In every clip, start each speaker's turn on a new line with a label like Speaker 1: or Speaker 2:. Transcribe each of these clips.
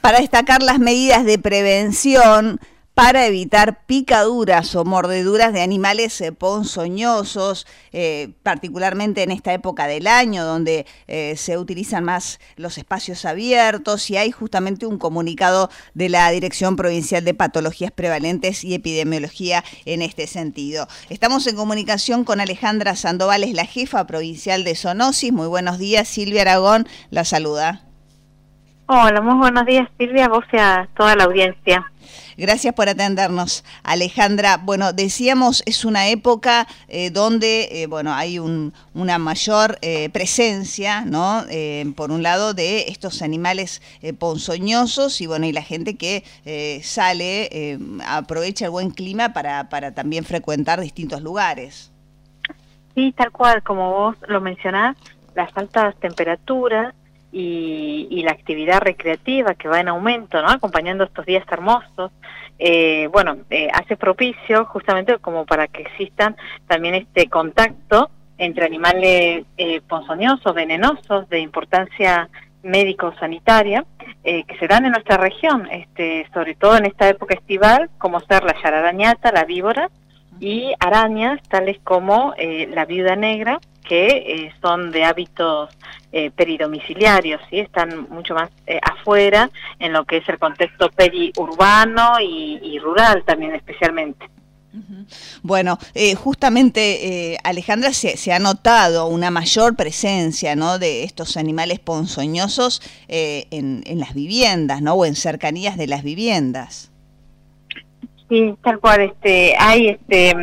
Speaker 1: para destacar las medidas de prevención para evitar picaduras o mordeduras de animales ponzoñosos, particularmente en esta época del año donde se utilizan más los espacios abiertos, y hay justamente un comunicado de la Dirección Provincial de Patologías Prevalentes y Epidemiología en este sentido. Estamos en comunicación con Alejandra Sandoval, es la jefa provincial de zoonosis. Muy buenos días, Silvia Aragón la saluda.
Speaker 2: Hola, muy buenos días, Silvia, a vos y a toda la audiencia.
Speaker 1: Gracias por atendernos, Alejandra. Bueno, decíamos, es una época donde hay una mayor presencia, ¿no? Por un lado, de estos animales ponzoñosos y y la gente que sale, aprovecha el buen clima para también frecuentar distintos lugares.
Speaker 2: Sí, tal cual, como vos lo mencionás, las altas temperaturas y la actividad recreativa que va en aumento, ¿no? Acompañando estos días hermosos, hace propicio justamente como para que existan también este contacto entre animales ponzoñosos, venenosos, de importancia médico-sanitaria, que se dan en nuestra región, sobre todo en esta época estival, como ser la yararañata, la víbora, y arañas tales como la viuda negra, que son de hábitos peridomiciliarios, ¿sí? Están mucho más afuera en lo que es el contexto periurbano y rural también especialmente.
Speaker 1: Bueno, justamente, Alejandra, se ha notado una mayor presencia, ¿no?, de estos animales ponzoñosos en las viviendas, ¿no?, o en cercanías de las viviendas.
Speaker 2: Sí, tal cual, hay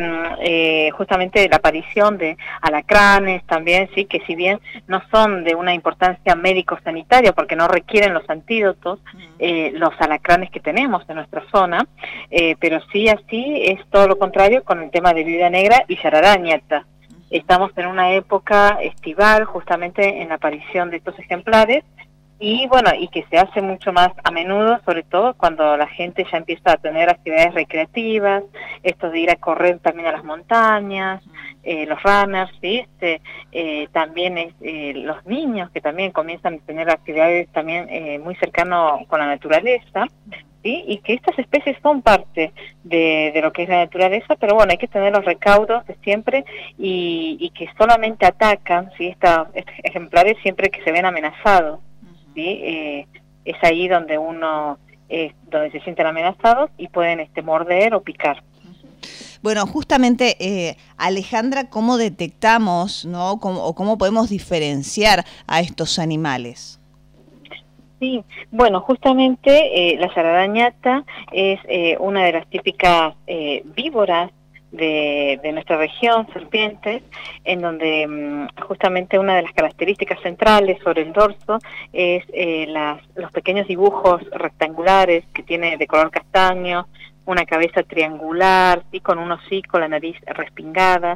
Speaker 2: justamente la aparición de alacranes también, sí, que si bien no son de una importancia médico-sanitaria porque no requieren los antídotos, los alacranes que tenemos en nuestra zona, pero sí así es todo lo contrario con el tema de viuda negra y yararañata. Estamos en una época estival justamente en la aparición de estos ejemplares, y que se hace mucho más a menudo, sobre todo cuando la gente ya empieza a tener actividades recreativas, esto de ir a correr también a las montañas, los runners, ¿sí? También los niños que también comienzan a tener actividades también muy cercano con la naturaleza, ¿sí? Y que estas especies son parte de lo que es la naturaleza, pero hay que tener los recaudos de siempre y que solamente atacan, ¿sí?, estos ejemplares siempre que se ven amenazados. ¿Sí? Es ahí donde donde se sienten amenazados y pueden morder o picar.
Speaker 1: Bueno, justamente, Alejandra, ¿cómo detectamos, ¿no?, cómo podemos diferenciar a estos animales?
Speaker 2: Sí, justamente la yararañata es una de las típicas víboras de nuestra región, serpientes, en donde justamente una de las características centrales sobre el dorso es los pequeños dibujos rectangulares que tiene de color castaño, una cabeza triangular, ¿sí?, con un hocico, la nariz respingada.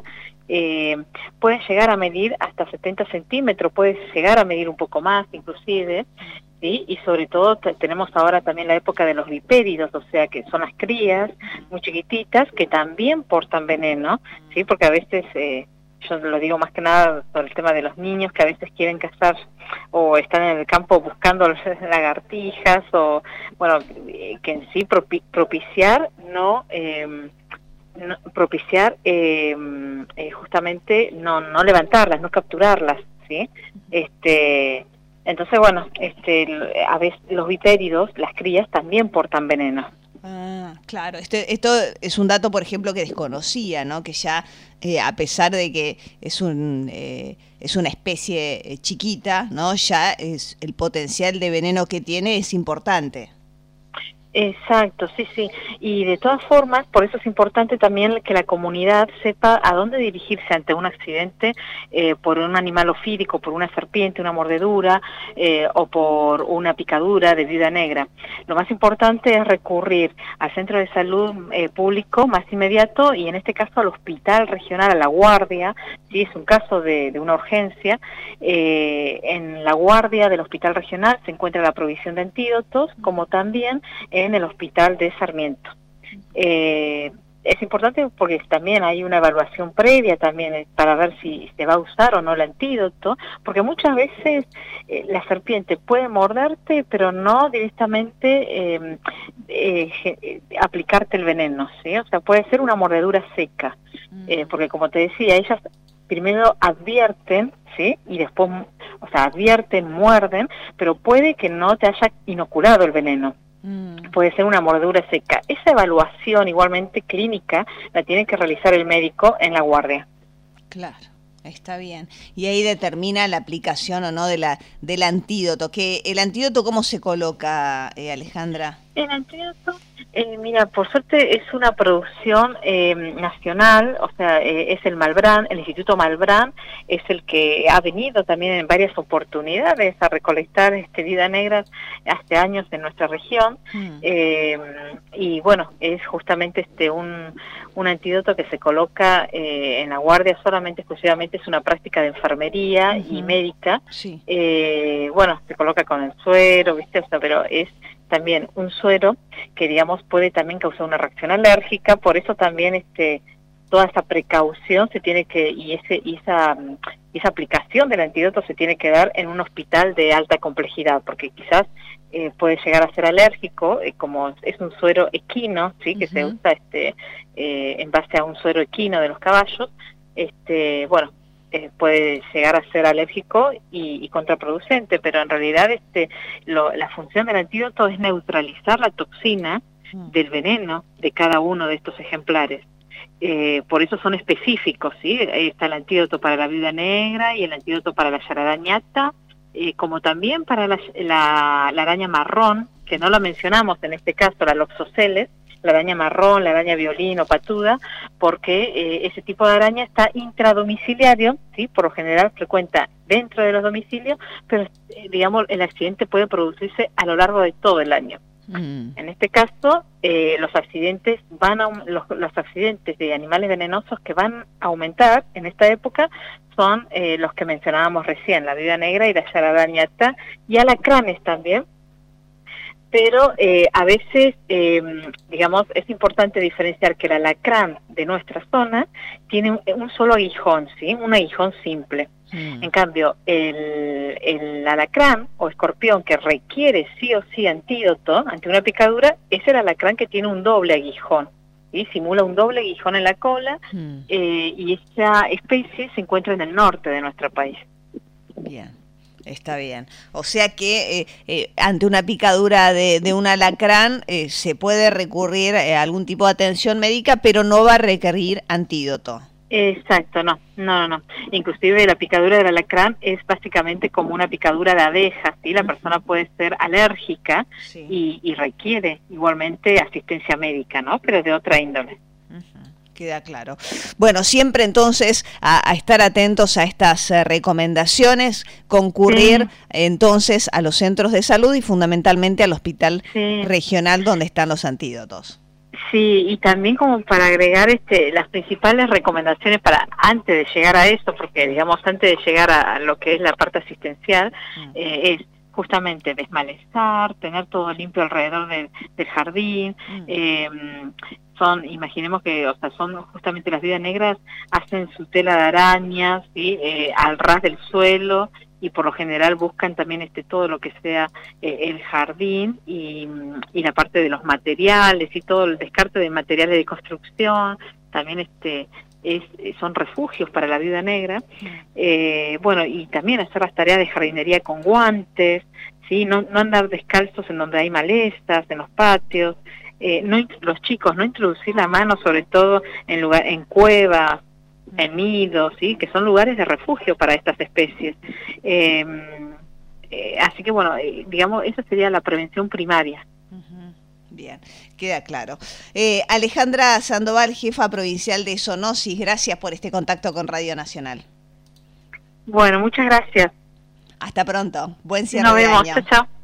Speaker 2: Puede llegar a medir hasta 70 centímetros, puede llegar a medir un poco más inclusive, ¿sí? Y sobre todo tenemos ahora también la época de los vipéridos, o sea que son las crías muy chiquititas que también portan veneno, ¿sí? Porque a veces, yo lo digo más que nada por el tema de los niños que a veces quieren cazar o están en el campo buscando lagartijas o, que en sí propiciar, justamente no levantarlas, no capturarlas, ¿sí? Entonces, a veces los vipéridos, las crías, también portan veneno.
Speaker 1: Ah, claro. Esto es un dato, por ejemplo, que desconocía, ¿no? Que ya, a pesar de que es una especie chiquita, ¿no?, ya el potencial de veneno que tiene es importante.
Speaker 2: Exacto, sí. Y de todas formas, por eso es importante también que la comunidad sepa a dónde dirigirse ante un accidente por un animal ofídico, por una serpiente, una mordedura o por una picadura de viuda negra. Lo más importante es recurrir al centro de salud público más inmediato y en este caso al hospital regional, a la guardia, si es un caso de una urgencia. En la guardia del hospital regional se encuentra la provisión de antídotos, como también en el hospital de Sarmiento. es importante porque también hay una evaluación previa también para ver si se va a usar o no el antídoto, porque muchas veces la serpiente puede morderte, pero no directamente aplicarte el veneno, ¿sí? O sea, puede ser una mordedura seca, porque como te decía, ellas primero advierten, ¿sí? Y después, o sea, advierten, muerden, pero puede que no te haya inoculado el veneno. Puede ser una mordedura seca. Esa evaluación igualmente clínica la tiene que realizar el médico en la guardia.
Speaker 1: Claro, está bien. Y ahí determina la aplicación o no del antídoto. ¿El antídoto cómo se coloca, Alejandra?
Speaker 2: El antídoto, mira, por suerte es una producción nacional, o sea, es el Malbrán, el Instituto Malbrán, es el que ha venido también en varias oportunidades a recolectar vidas negras hace años en nuestra región, y bueno, es justamente un antídoto que se coloca en la guardia solamente, exclusivamente, es una práctica de enfermería y médica,
Speaker 1: sí.
Speaker 2: Bueno, se coloca con el suero, ¿viste? O sea, pero es también un suero que, digamos, puede también causar una reacción alérgica, por eso también toda esa precaución se tiene que, y esa aplicación del antídoto se tiene que dar en un hospital de alta complejidad, porque quizás puede llegar a ser alérgico, como es un suero equino, ¿sí? Que se usa en base a un suero equino de los caballos, bueno, puede llegar a ser alérgico y contraproducente, pero en realidad la función del antídoto es neutralizar la toxina del veneno de cada uno de estos ejemplares. Por eso son específicos, ¿sí? Está el antídoto para la viuda negra y el antídoto para la yararañata, como también para la araña marrón, que no lo mencionamos en este caso, la Loxoceles, la araña marrón, la araña violín o patuda, porque ese tipo de araña está intradomiciliario, ¿sí? Por lo general frecuenta dentro de los domicilios, pero digamos el accidente puede producirse a lo largo de todo el año. En este caso, los accidentes los accidentes de animales venenosos que van a aumentar en esta época son los que mencionábamos recién, la viuda negra y la yararañata, y alacranes también. Pero a veces, digamos, es importante diferenciar que el alacrán de nuestra zona tiene un solo aguijón, ¿sí? Un aguijón simple. En cambio, el alacrán o escorpión que requiere sí o sí antídoto ante una picadura es el alacrán que tiene un doble aguijón, ¿sí? Simula un doble aguijón en la cola, y esa especie se encuentra en el norte de nuestro país.
Speaker 1: Bien. Está bien. O sea que ante una picadura de un alacrán se puede recurrir a algún tipo de atención médica, pero no va a requerir antídoto.
Speaker 2: Exacto, no. Inclusive la picadura del alacrán es básicamente como una picadura de abeja, ¿sí? La persona puede ser alérgica, sí, y requiere igualmente asistencia médica, ¿no? Pero de otra índole.
Speaker 1: Queda claro. Bueno, siempre entonces a estar atentos a estas recomendaciones, concurrir entonces a los centros de salud y fundamentalmente al hospital regional donde están los antídotos.
Speaker 2: Sí, y también como para agregar las principales recomendaciones para antes de llegar a eso, porque digamos antes de llegar a lo que es la parte asistencial, es justamente desmalezar, tener todo limpio alrededor del jardín, imaginemos que, o sea, son justamente las viudas negras, hacen su tela de arañas, ¿sí? Al ras del suelo, y por lo general buscan también todo lo que sea el jardín y la parte de los materiales y todo el descarte de materiales de construcción, también son refugios para la viuda negra. Bueno, y también hacer las tareas de jardinería con guantes, ¿sí? No andar descalzos en donde hay malezas, en los patios. Los chicos, no introducir la mano sobre todo en cuevas, en nidos, ¿sí? Que son lugares de refugio para estas especies. Así que bueno, digamos, esa sería la prevención primaria.
Speaker 1: Bien, queda claro. Alejandra Sandoval, jefa provincial de Zoonosis, gracias por este contacto con Radio Nacional.
Speaker 2: Bueno, muchas gracias.
Speaker 1: Hasta pronto. Buen cierre
Speaker 2: de año.
Speaker 1: Nos vemos.
Speaker 2: Chao, chao.